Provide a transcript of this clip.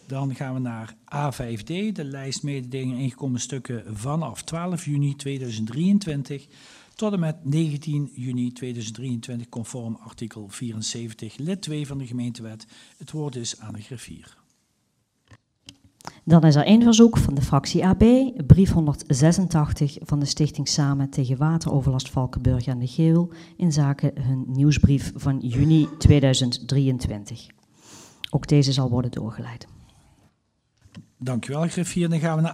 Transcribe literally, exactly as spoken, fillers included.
Dan gaan we naar A vijf D, de lijst mededelingen ingekomen stukken vanaf twaalf juni tweeduizend drieëntwintig tot en met negentien juni tweeduizend drieëntwintig, conform artikel vierenzeventig, lid twee van de gemeentewet. Het woord is aan de griffier. Dan is er één verzoek van de fractie A B, brief honderdzesentachtig van de stichting Samen tegen Wateroverlast Valkenburg aan de Geul in zaken hun nieuwsbrief van juni tweeduizend drieëntwintig. Ook deze zal worden doorgeleid. Dank u wel, griffier. Dan gaan we naar